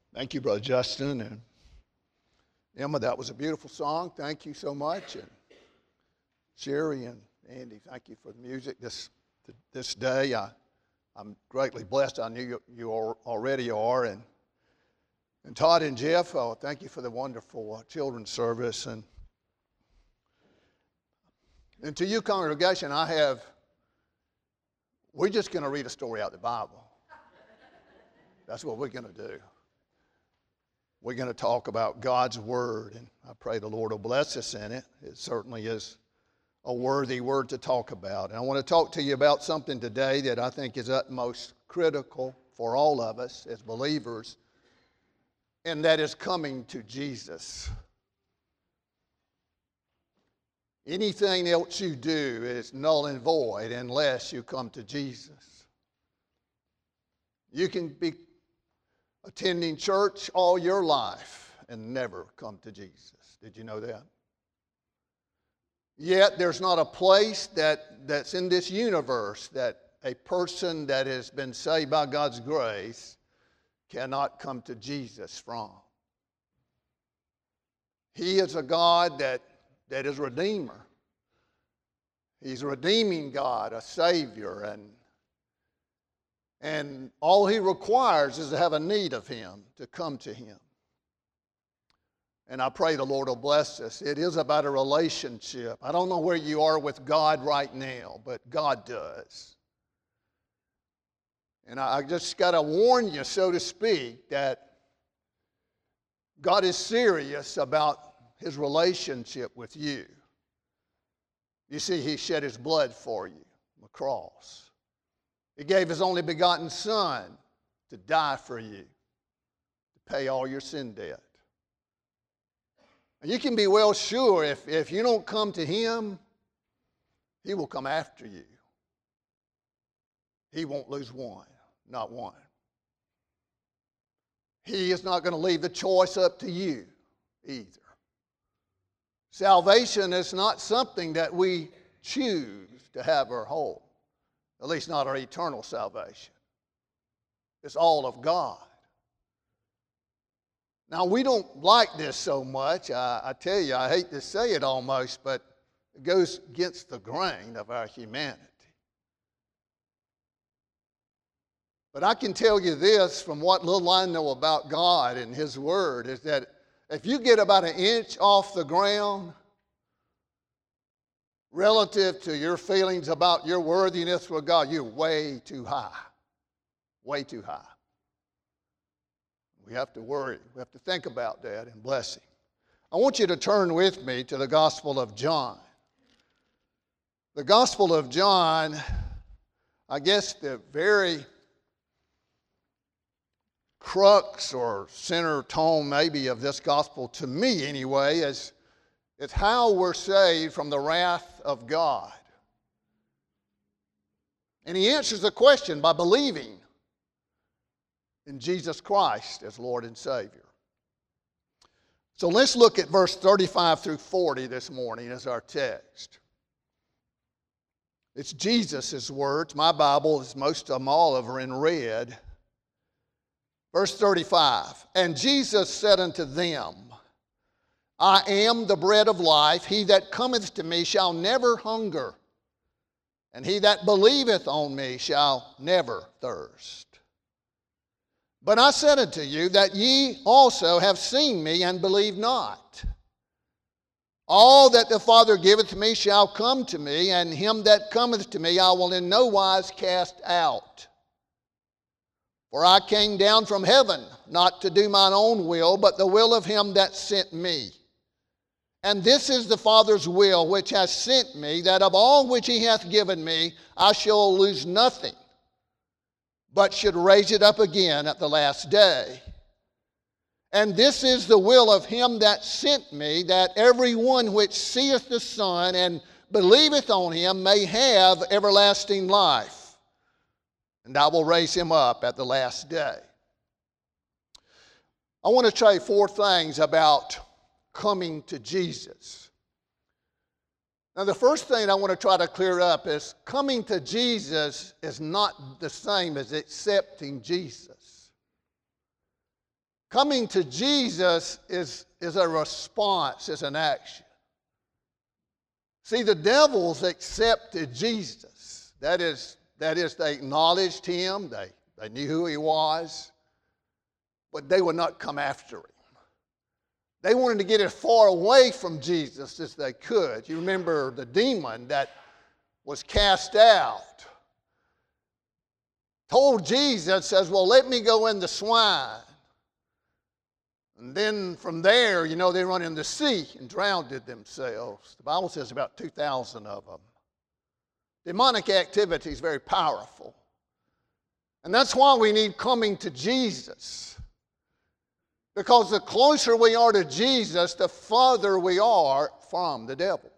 Thank you, Brother Justin. And Emma, that was a beautiful song. Thank you so much. And Sherry and Andy, thank you for the music this day. I'm greatly blessed. I knew you already are. And Todd and Jeff, thank you for the wonderful children's service. And to you, congregation, we're just going to read a story out of the Bible. That's what we're going to do. We're going to talk about God's Word, and I pray the Lord will bless us in it. It certainly is a worthy word to talk about. And I want to talk to you about something today that I think is utmost critical for all of us as believers, and that is coming to Jesus. Anything else you do is null and void unless you come to Jesus. You can be attending church all your life and never come to Jesus. Did you know that? Yet there's not a place that's in this universe that a person that has been saved by God's grace cannot come to Jesus from. He is a God that is a Redeemer. He's a redeeming God, a Savior, and all He requires is to have a need of Him, to come to Him. And I pray the Lord will bless us. It is about a relationship. I don't know where you are with God right now, but God does. And I just got to warn you, so to speak, that God is serious about His relationship with you. You see, He shed His blood for you on the cross. He gave His only begotten Son to die for you, to pay all your sin debt. And you can be well sure if you don't come to Him, He will come after you. He won't lose one, not one. He is not going to leave the choice up to you either. Salvation is not something that we choose to have or hold. At least not our eternal salvation. It's all of God. Now, we don't like this so much. I tell you, I hate to say it almost, but it goes against the grain of our humanity. But I can tell you this from what little I know about God and His Word, is that if you get about an inch off the ground, relative to your feelings about your worthiness with God, you're way too high. Way too high. We have to worry. We have to think about that and bless Him. I want you to turn with me to the Gospel of John. The Gospel of John, I guess the very crux or center tone maybe of this gospel, to me anyway, is how we're saved from the wrath of God. And He answers the question by believing in Jesus Christ as Lord and Savior. So let's look at verse 35 through 40 this morning as our text. It's Jesus' words. My Bible is most of them all over in red. Verse 35, and Jesus said unto them, I am the bread of life. He that cometh to me shall never hunger, and he that believeth on me shall never thirst. But I said unto you that ye also have seen me and believe not. All that the Father giveth me shall come to me, and him that cometh to me I will in no wise cast out. For I came down from heaven, not to do mine own will, but the will of him that sent me. And this is the Father's will which hath sent me, that of all which He hath given me I shall lose nothing, but should raise it up again at the last day. And this is the will of him that sent me, that every one which seeth the Son and believeth on him may have everlasting life. And I will raise him up at the last day. I want to tell you 4 things about coming to Jesus. Now, the first thing I want to try to clear up is coming to Jesus is not the same as accepting Jesus. Coming to Jesus is a response, is an action. See, the devils accepted Jesus. That is, they acknowledged him, they knew who he was, but they would not come after him. They wanted to get as far away from Jesus as they could. You remember the demon that was cast out told Jesus, says, well, let me go in the swine. And then from there, they run in the sea and drowned themselves. The Bible says about 2,000 of them. Demonic activity is very powerful. And that's why we need coming to Jesus. Because the closer we are to Jesus, the further we are from the devil.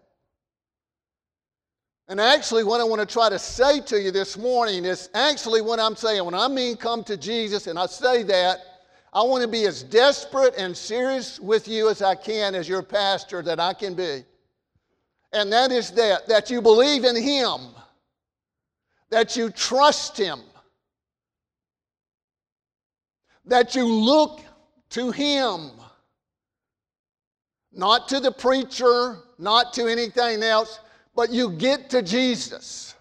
And actually what I want to try to say to you this morning is actually what I'm saying. When I mean come to Jesus and I say that, I want to be as desperate and serious with you as I can as your pastor that I can be. And that is that you believe in him, that you trust him, that you look to him, not to the preacher, not to anything else, but you get to Jesus.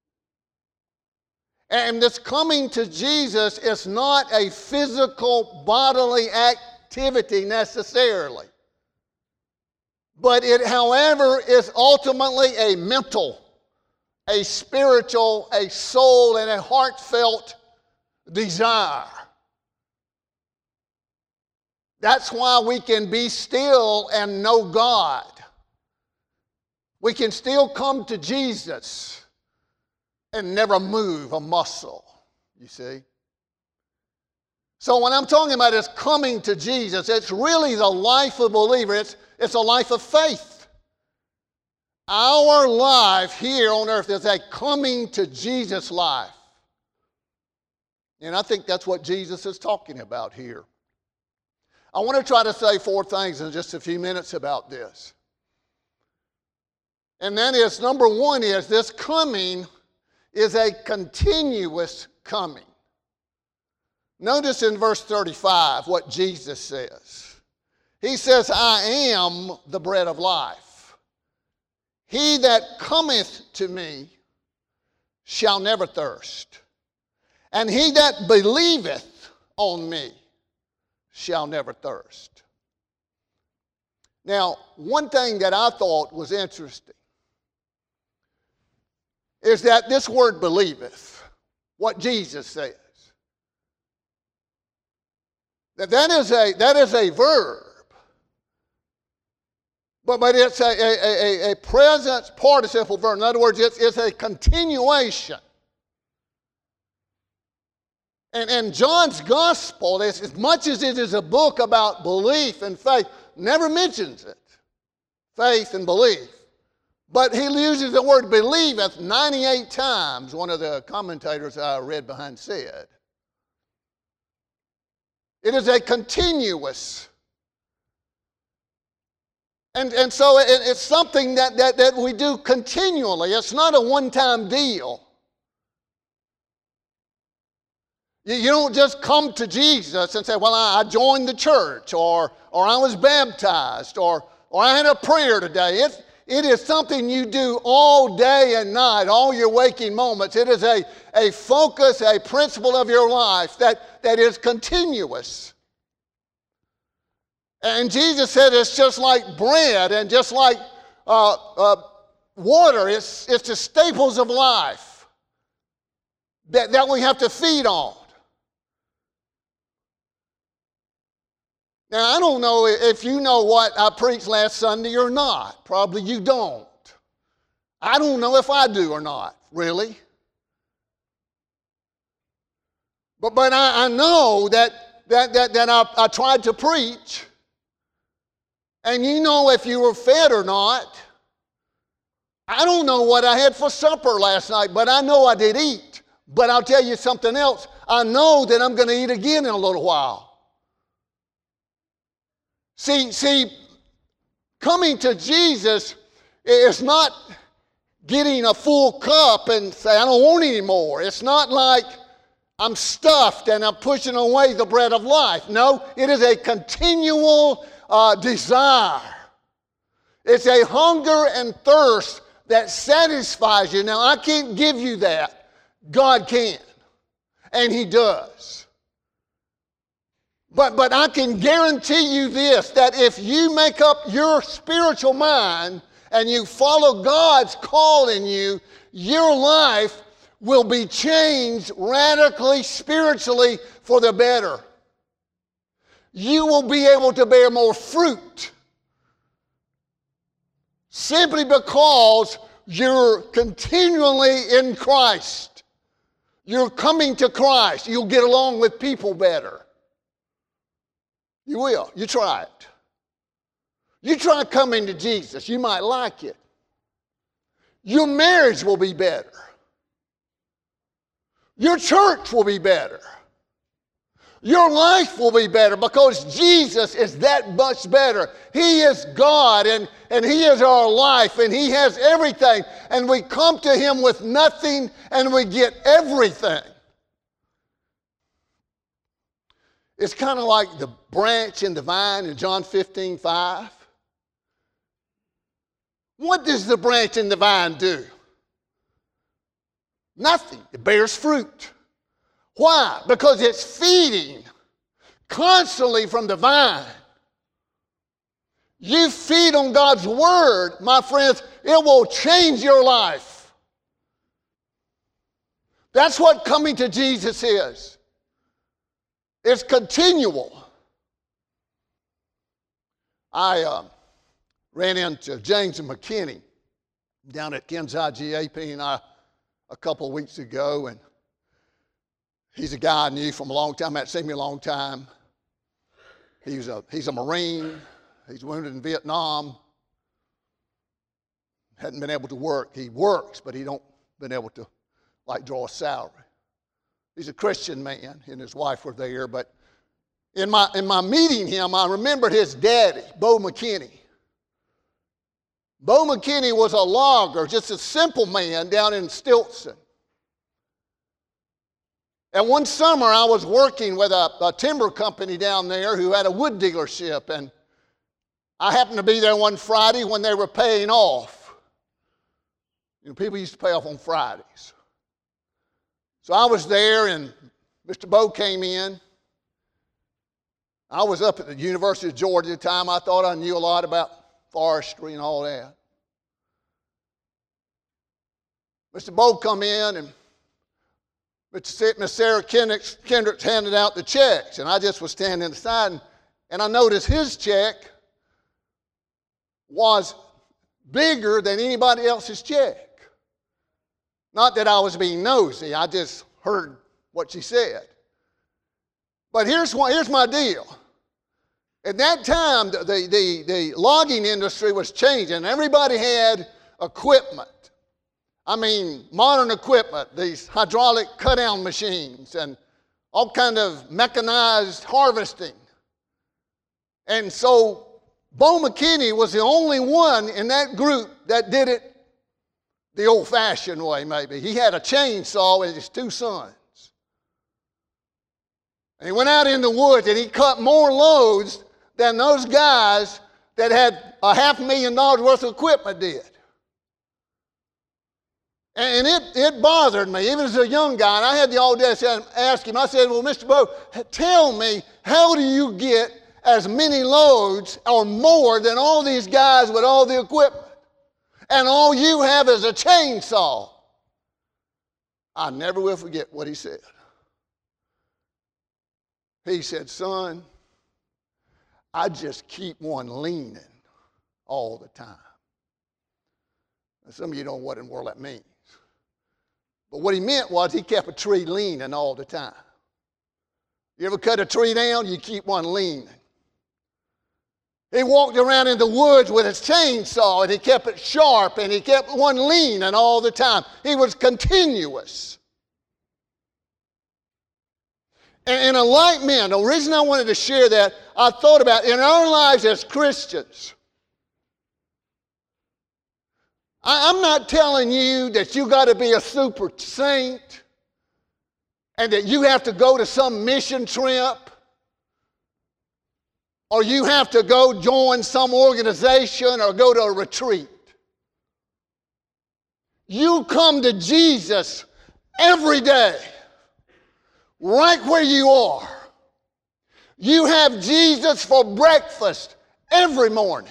And this coming to Jesus is not a physical bodily activity necessarily. But it, however, is ultimately a mental, a spiritual, a soul, and a heartfelt desire. That's why we can be still and know God. We can still come to Jesus and never move a muscle, you see. So when I'm talking about is coming to Jesus, it's really the life of a believer. It's a life of faith. Our life here on earth is a coming to Jesus life. And I think that's what Jesus is talking about here. I want to try to say 4 things in just a few minutes about this. And that is, number 1 is this coming is a continuous coming. Notice in verse 35 what Jesus says. He says, I am the bread of life. He that cometh to me shall never thirst. And he that believeth on me shall never thirst. Now, one thing that I thought was interesting is that this word believeth, what Jesus says, that is a verb, but it's a present participle verb. In other words, it's a continuation. And John's gospel, as much as it is a book about belief and faith, never mentions it, faith and belief. But he uses the word believeth 98 times, one of the commentators I read behind said. It is a continuous. And so it's something that we do continually. It's not a one-time deal. You don't just come to Jesus and say, well, I joined the church, or I was baptized, or I had a prayer today. It is something you do all day and night, all your waking moments. It is a focus, a principle of your life that is continuous. And Jesus said it's just like bread and just like water. It's the staples of life that we have to feed on. Now, I don't know if you know what I preached last Sunday or not. Probably you don't. I don't know if I do or not, really. But I know that I tried to preach. And you know if you were fed or not. I don't know what I had for supper last night, but I know I did eat. But I'll tell you something else. I know that I'm going to eat again in a little while. See, coming to Jesus is not getting a full cup and say, I don't want any more. It's not like I'm stuffed and I'm pushing away the bread of life. No, it is a continual desire. It's a hunger and thirst that satisfies you. Now, I can't give you that. God can, and He does. But I can guarantee you this, that if you make up your spiritual mind and you follow God's call in you, your life will be changed radically, spiritually, for the better. You will be able to bear more fruit simply because you're continually in Christ. You're coming to Christ. You'll get along with people better. You will. You try it. You try coming to Jesus. You might like it. Your marriage will be better. Your church will be better. Your life will be better because Jesus is that much better. He is God and He is our life and He has everything. And we come to Him with nothing and we get everything. It's kind of like the branch and the vine in John 15:5. What does the branch and the vine do? Nothing. It bears fruit. Why? Because it's feeding constantly from the vine. You feed on God's Word, my friends, it will change your life. That's what coming to Jesus is. It's continual. I ran into James McKinney down at Ken's GAP and I a couple of weeks ago, and he's a guy I knew from a long time. Hadn't seen me a long time. He's a Marine. He's wounded in Vietnam. Hadn't been able to work. He works, but he don't been able to draw a salary. He's a Christian man, and his wife were there. But in my meeting him, I remembered his daddy, Bo McKinney. Bo McKinney was a logger, just a simple man down in Stilson. And one summer, I was working with a timber company down there who had a wood dealership, and I happened to be there one Friday when they were paying off. You know, people used to pay off on Fridays. So I was there, and Mr. Bo came in. I was up at the University of Georgia at the time. I thought I knew a lot about forestry and all that. Mr. Bo come in, and Miss Sarah Kendricks handed out the checks, and I just was standing aside, and I noticed his check was bigger than anybody else's check. Not that I was being nosy, I just heard what she said. But here's my deal. At that time, the logging industry was changing. Everybody had equipment. I mean, modern equipment, these hydraulic cut-down machines and all kind of mechanized harvesting. And so Bo McKinney was the only one in that group that did it the old-fashioned way, maybe. He had a chainsaw and his two sons. And he went out in the woods and he cut more loads than those guys that had $500,000 worth of equipment did. And it bothered me, even as a young guy. And I had the audacity to ask him, I said, well, Mr. Bo, tell me, how do you get as many loads or more than all these guys with all the equipment? And all you have is a chainsaw. I never will forget what he said. He said, son, I just keep one leaning all the time. Now, some of you don't know what in the world that means. But what he meant was he kept a tree leaning all the time. You ever cut a tree down? You keep one leaning. He walked around in the woods with his chainsaw, and he kept it sharp, and he kept one leaning all the time. He was continuous. And in a like manner, the reason I wanted to share that, I thought about in our lives as Christians. I'm not telling you that you got to be a super saint and that you have to go to some mission trip, or you have to go join some organization or go to a retreat. You come to Jesus every day, right where you are. You have Jesus for breakfast every morning.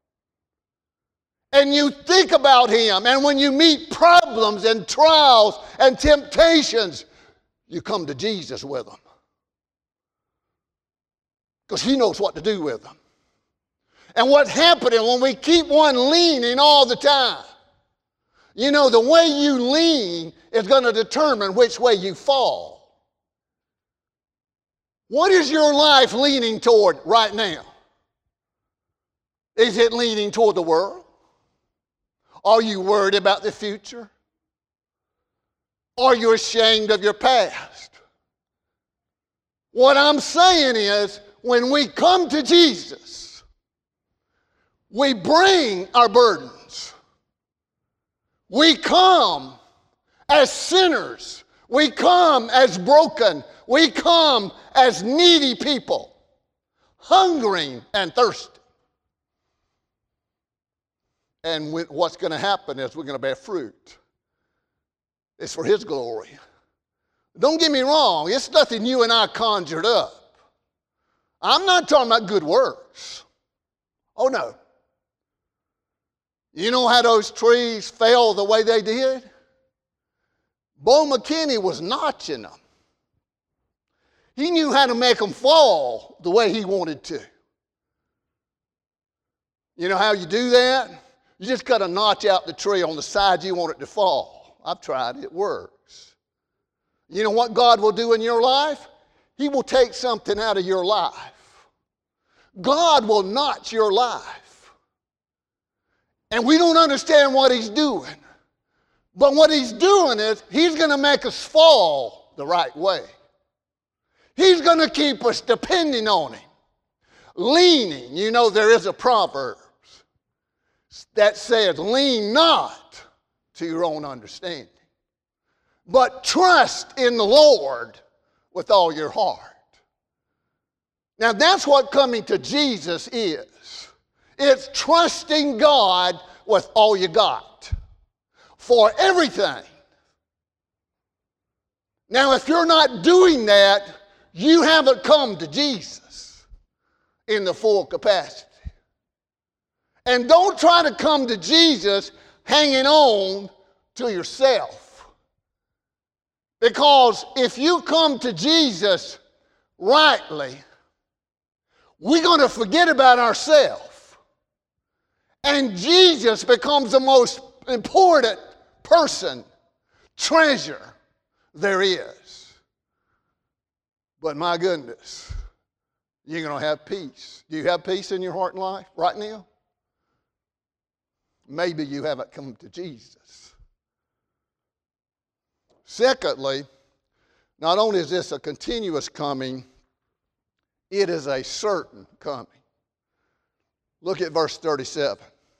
And you think about him, and when you meet problems and trials and temptations, you come to Jesus with them. Because he knows what to do with them. And what's happening when we keep one leaning all the time, you know, the way you lean is going to determine which way you fall. What is your life leaning toward right now? Is it leaning toward the world? Are you worried about the future? Are you ashamed of your past? What I'm saying is, when we come to Jesus, we bring our burdens. We come as sinners. We come as broken. We come as needy people, hungering and thirsty. And what's going to happen is we're going to bear fruit. It's for his glory. Don't get me wrong, it's nothing you and I conjured up. I'm not talking about good works. Oh, no. You know how those trees fell the way they did? Bo McKinney was notching them. He knew how to make them fall the way he wanted to. You know how you do that? You just got to notch out the tree on the side you want it to fall. I've tried it. It works. You know what God will do in your life? He will take something out of your life. God will notch your life. And we don't understand what he's doing. But what he's doing is he's going to make us fall the right way. He's going to keep us depending on him. Leaning. You know, there is a proverb that says, lean not to your own understanding, but trust in the Lord with all your heart. Now that's what coming to Jesus is. It's trusting God with all you got for everything. Now if you're not doing that, you haven't come to Jesus in the full capacity. And don't try to come to Jesus hanging on to yourself. Because if you come to Jesus rightly, we're going to forget about ourselves. And Jesus becomes the most important person, treasure there is. But my goodness, you're going to have peace. Do you have peace in your heart and life right now? Maybe you haven't come to Jesus. Secondly, not only is this a continuous coming, it is a certain coming. Look at verse 37.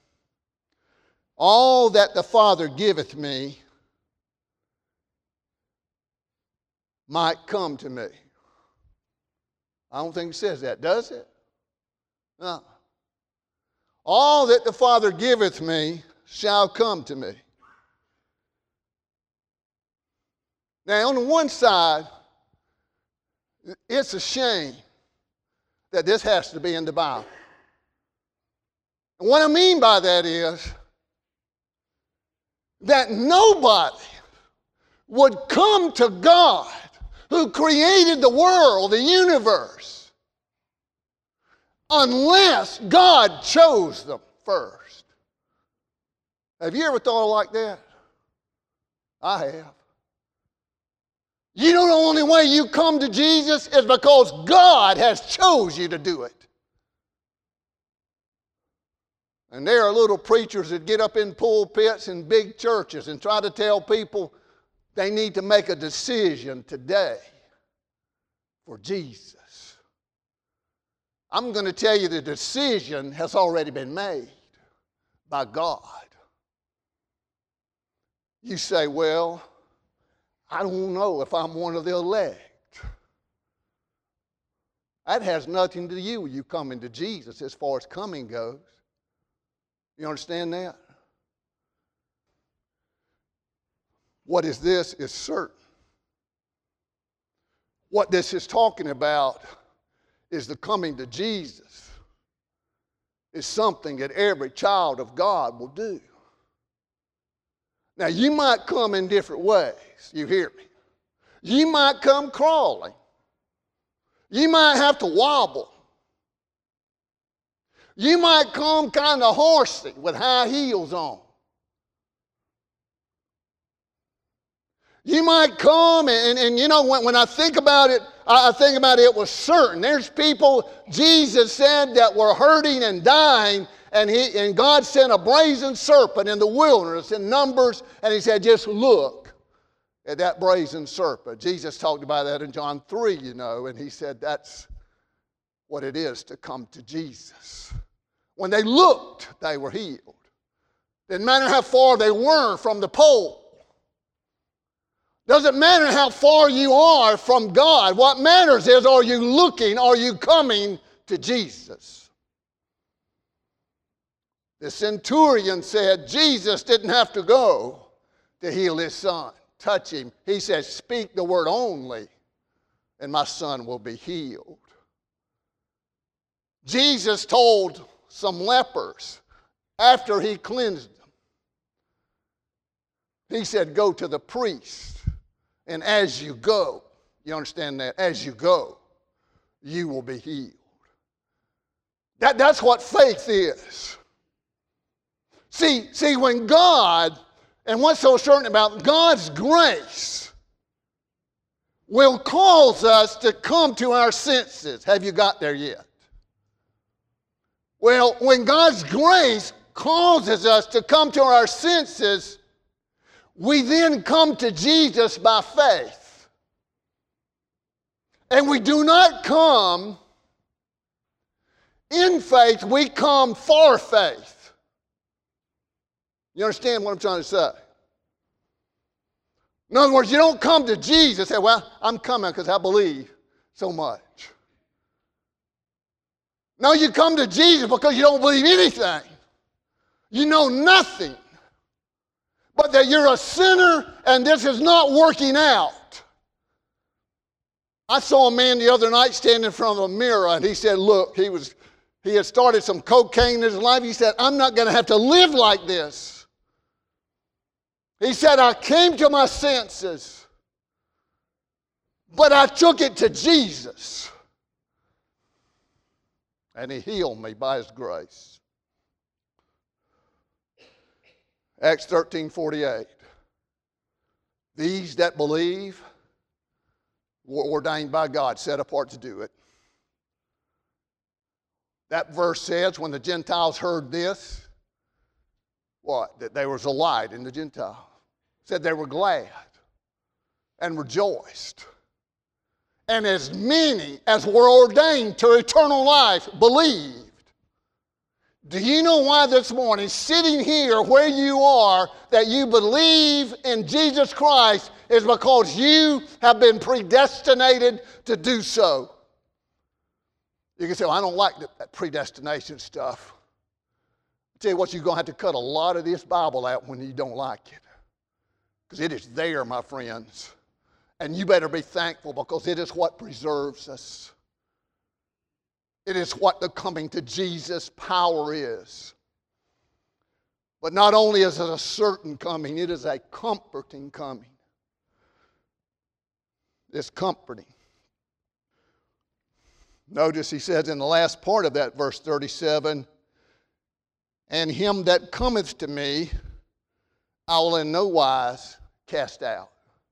All that the Father giveth me might come to me. I don't think it says that, does it? No. All that the Father giveth me shall come to me. Now, on the one side, it's a shame that this has to be in the Bible. And what I mean by that is that nobody would come to God who created the world, the universe, unless God chose them first. Have you ever thought like that? I have. You know the only way you come to Jesus is because God has chose you to do it. And there are little preachers that get up in pulpits in big churches and try to tell people they need to make a decision today for Jesus. I'm going to tell you the decision has already been made by God. You say, well, I don't know if I'm one of the elect. That has nothing to do with you coming to Jesus as far as coming goes. You understand that? What is this is certain. What this is talking about is the coming to Jesus is something that every child of God will do. Now, you might come in different ways. You hear me? You might come crawling. You might have to wobble. You might come kind of horsey with high heels on. You might come and you know, when I think about it, I think about it was certain. There's people, Jesus said, that were hurting and dying, and God sent a brazen serpent in the wilderness in Numbers, and he said, just look at that brazen serpent. Jesus talked about that in John 3, you know, and he said that's what it is to come to Jesus. When they looked, they were healed. Didn't matter how far they were from the pole. Doesn't matter how far you are from God. What matters is, are you looking, are you coming to Jesus? The centurion said Jesus didn't have to go to heal his son. Touch him. He said, speak the word only, and my son will be healed. Jesus told some lepers after he cleansed them, he said, go to the priest. And as you go, you understand that? As you go, you will be healed. That's what faith is. See, when God, and what's so certain about God's grace, will cause us to come to our senses. Have you got there yet? Well, when God's grace causes us to come to our senses, we then come to Jesus by faith. And we do not come in faith, we come for faith. You understand what I'm trying to say? In other words, you don't come to Jesus and say, well, I'm coming because I believe so much. No, you come to Jesus because you don't believe anything. You know nothing. But that you're a sinner and this is not working out. I saw a man the other night standing in front of a mirror, and he said, look, he had started some cocaine in his life. He said, I'm not going to have to live like this. He said, I came to my senses, but I took it to Jesus. And he healed me by his grace. Acts 13:48. These that believe were ordained by God, set apart to do it. That verse says when the Gentiles heard this, what? That there was a light in the Gentile. Said they were glad and rejoiced. And as many as were ordained to eternal life believed. Do you know why this morning, sitting here where you are, that you believe in Jesus Christ is because you have been predestinated to do so? You can say, well, I don't like that predestination stuff. I'll tell you what, you're going to have to cut a lot of this Bible out when you don't like it. Because it is there, my friends. And you better be thankful because it is what preserves us. It is what the coming to Jesus power is. But not only is it a certain coming, it is a comforting coming. It's comforting. Notice he says in the last part of that verse 37, and him that cometh to me, I will in no wise cast out.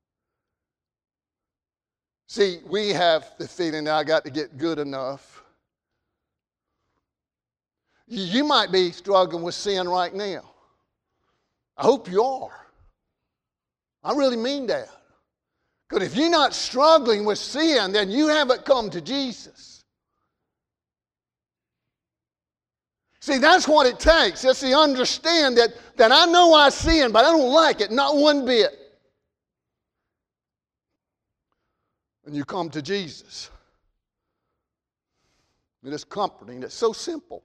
See, we have the feeling that I got to get good enough. You might be struggling with sin right now. I hope you are. I really mean that. Because if you're not struggling with sin, then you haven't come to Jesus. See, that's what it takes. It's to understand that I know I sin, but I don't like it, not one bit. when you come to Jesus. It is comforting. It's so simple.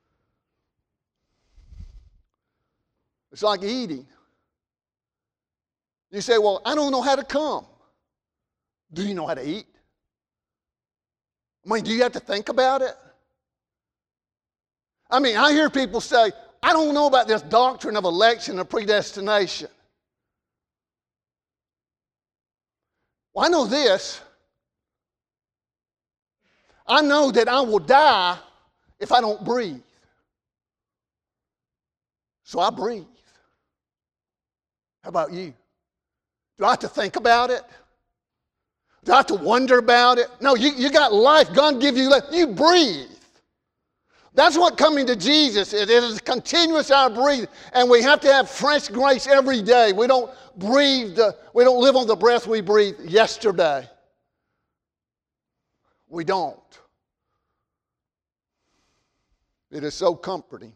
It's like eating. You say, well, I don't know how to come. Do you know how to eat? I mean, do you have to think about it? I mean, I hear people say, I don't know about this doctrine of election or predestination. Well, I know this. I know that I will die if I don't breathe. So I breathe. How about you? Do I have to think about it? Do I have to wonder about it? No, you got life. God give you life. You breathe. That's what coming to Jesus is. It is continuous our breathing. And we have to have fresh grace every day. We don't we don't live on the breath we breathed yesterday. We don't. It is so comforting.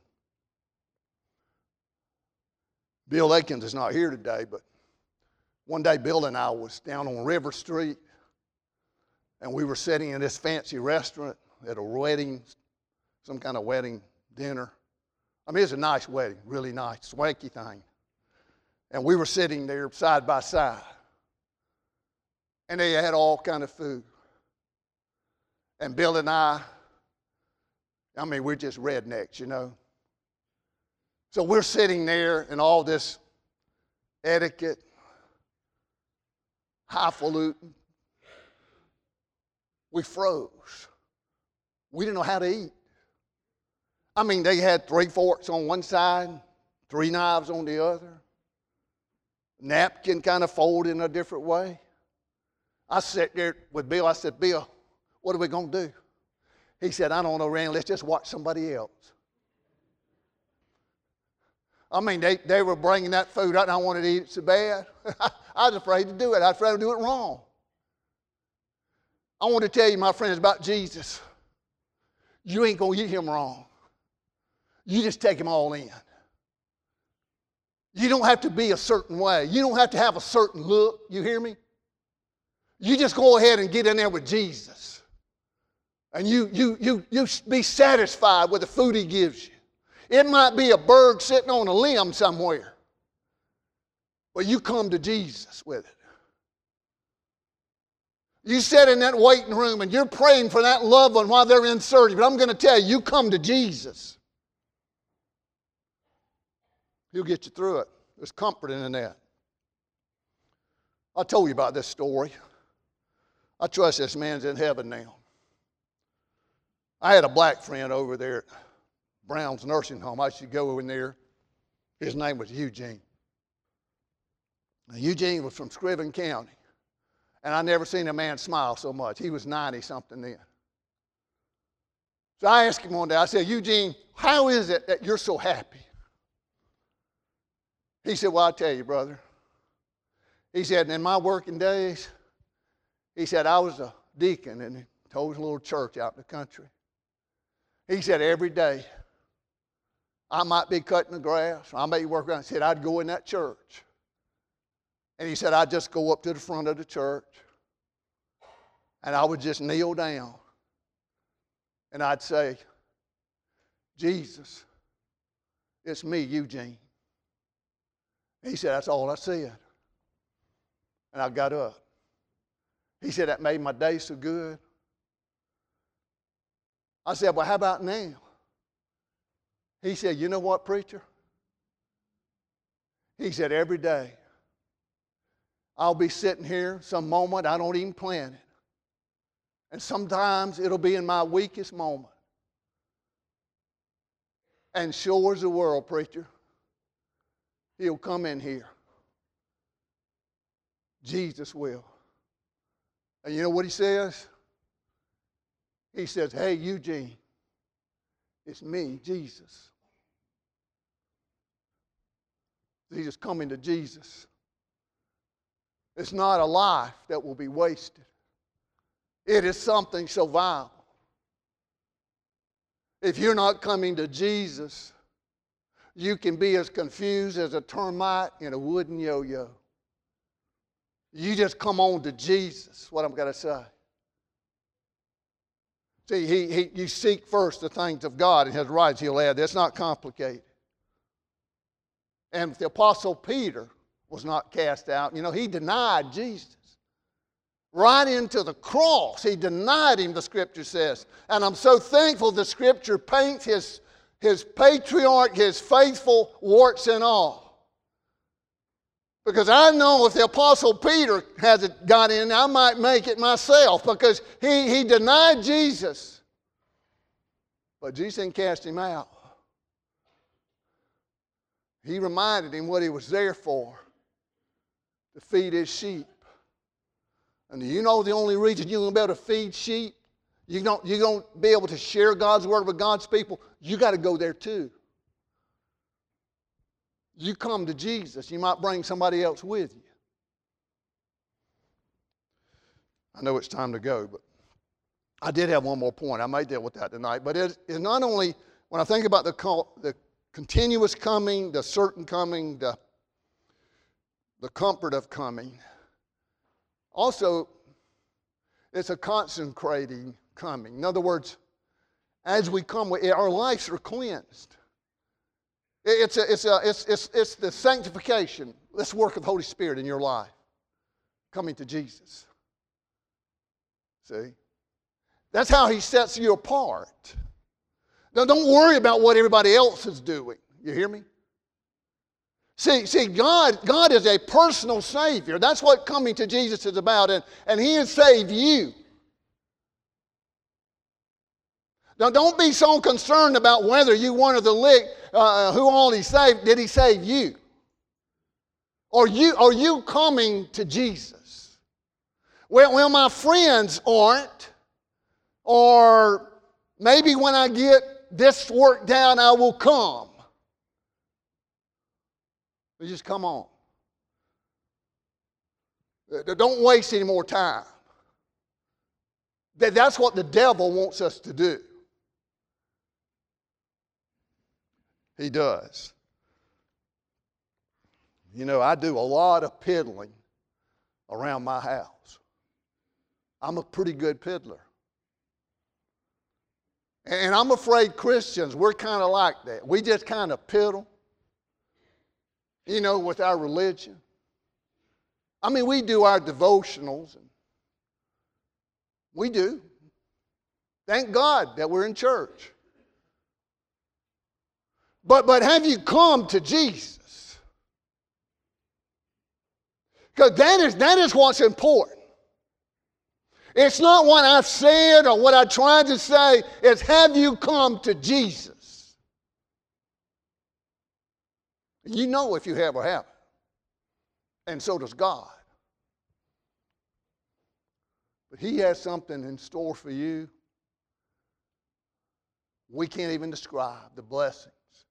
Bill Aikens is not here today, but one day Bill and I was down on River Street, and we were sitting in this fancy restaurant at a wedding, some kind of wedding dinner. I mean, it was a nice wedding, really nice, swanky thing. And we were sitting there side by side. And they had all kind of food. And Bill and I mean, we're just rednecks, you know. So we're sitting there in all this etiquette, highfalutin. We froze. We didn't know how to eat. I mean, they had 3 forks on one side, 3 knives on the other. Napkin kind of folded in a different way. I sat there with Bill. I said, Bill, what are we going to do? He said, I don't know, Randy, let's just watch somebody else. I mean, they were bringing that food out, and I wanted to eat it so bad. I was afraid to do it. I was afraid to do it wrong. I want to tell you, my friends, about Jesus. You ain't going to eat him wrong. You just take him all in. You don't have to be a certain way. You don't have to have a certain look. You hear me? You just go ahead and get in there with Jesus. And you be satisfied with the food he gives you. It might be a bird sitting on a limb somewhere. But you come to Jesus with it. You sit in that waiting room and you're praying for that loved one while they're in surgery. But I'm going to tell you, you come to Jesus. He'll get you through it. There's comforting in that. I told you about this story. I trust this man's in heaven now. I had a black friend over there at Brown's nursing home. I used to go in there. His name was Eugene. Now, Eugene was from Scriven County. And I never seen a man smile so much. He was 90-something then. So I asked him one day, I said, Eugene, how is it that you're so happy? He said, well, I'll tell you, brother. He said, in my working days, he said, I was a deacon in a little church out in the country. He said, every day, I might be cutting the grass, or I may be working around. He said, I'd go in that church. And he said, I'd just go up to the front of the church, and I would just kneel down, and I'd say, Jesus, it's me, Eugene. He said, that's all I said. And I got up. He said, that made my day so good. I said, well, how about now? He said, you know what, preacher? He said, every day, I'll be sitting here some moment, I don't even plan it. And sometimes it'll be in my weakest moment. And sure as the world, preacher, he'll come in here. Jesus will. And you know what he says? He says, hey, Eugene, it's me, Jesus. Jesus coming to Jesus. It's not a life that will be wasted. It is something so vital. If you're not coming to Jesus, you can be as confused as a termite in a wooden yo-yo. You just come on to Jesus, what I'm going to say. See, you seek first the things of God and His rights, He'll add. That's not complicated. And the Apostle Peter was not cast out. You know, he denied Jesus. Right into the cross. He denied Him, the Scripture says. And I'm so thankful the Scripture paints his patriarch, his faithful, warts and all. Because I know if the Apostle Peter hasn't got in, I might make it myself. Because he denied Jesus. But Jesus didn't cast him out. He reminded him what he was there for. To feed his sheep. And do you know the only reason you're going to be able to feed sheep? You're going to be able to share God's word with God's people? You got to go there too. You come to Jesus, you might bring somebody else with you. I know it's time to go, but I did have one more point. I may deal with that tonight. But it's not only, when I think about the continuous coming, the certain coming, the comfort of coming, also, it's a consecrating coming. In other words, as we come, our lives are cleansed. It's the sanctification, this work of the Holy Spirit in your life, coming to Jesus. See? That's how He sets you apart. Now, don't worry about what everybody else is doing. You hear me? See, God is a personal Savior. That's what coming to Jesus is about, and He has saved you. Now, don't be so concerned about whether you one of the elect, who all He saved. Did He save you? Are you coming to Jesus? Well, my friends aren't. Or maybe when I get this work down, I will come. But just come on. Don't waste any more time. That's what the devil wants us to do. He does. You know, I do a lot of piddling around my house. I'm a pretty good piddler. And I'm afraid Christians, we're kind of like that. We just kind of piddle, you know, with our religion. I mean, we do our devotionals. And we do. Thank God that we're in church. But have you come to Jesus? Because that is what's important. It's not what I've said or what I tried to say. It's have you come to Jesus? You know if you have or haven't. And so does God. But He has something in store for you we can't even describe, the blessings.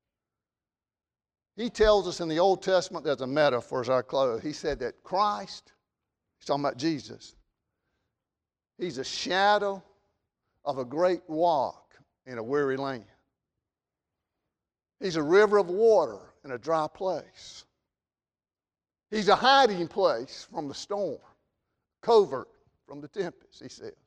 He tells us in the Old Testament, there's a metaphor as our close. He said that Christ, he's talking about Jesus, He's a shadow of a great rock in a weary land. He's a river of water in a dry place. He's a hiding place from the storm, covert from the tempest, he says.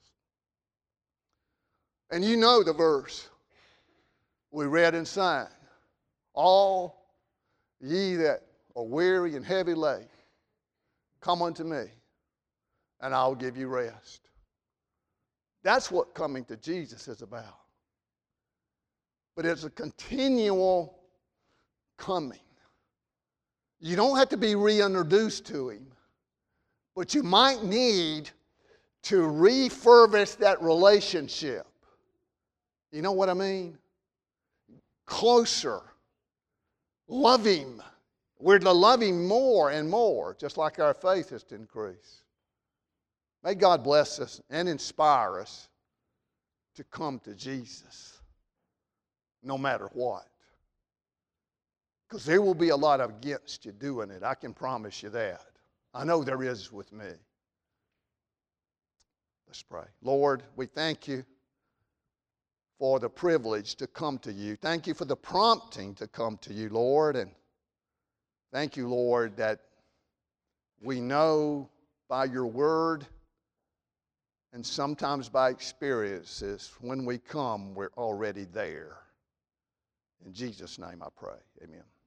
And you know the verse we read and sang. All ye that are weary and heavy laden, come unto me, and I'll give you rest. That's what coming to Jesus is about. But it's a continual coming. You don't have to be reintroduced to Him, but you might need to refurbish that relationship. You know what I mean? Closer. Love Him. We're to love Him more and more, just like our faith is to increase. May God bless us and inspire us to come to Jesus, no matter what. Because there will be a lot against you doing it. I can promise you that. I know there is with me. Let's pray. Lord, we thank you for the privilege to come to you. Thank you for the prompting to come to you, Lord. And thank you, Lord, that we know by your word, and sometimes by experiences. When we come, we're already there. In Jesus' name I pray. Amen.